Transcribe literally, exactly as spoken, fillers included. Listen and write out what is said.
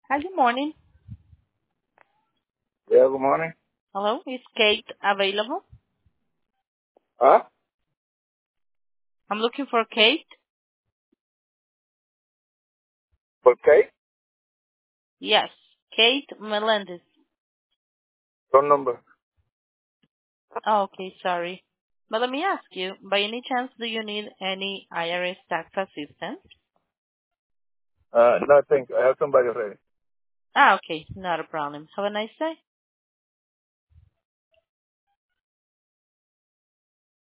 Hi, good morning. Yeah, good morning. Hello, is Kate available? Huh? I'm looking for Kate. For Kate? Yes, Kate Melendez. Phone number? Oh, okay, sorry. But let me ask you, by any chance, do you need any I R S tax assistance? Uh, no, thank you. I have somebody ready. Ah, okay, not a problem. Have a nice day.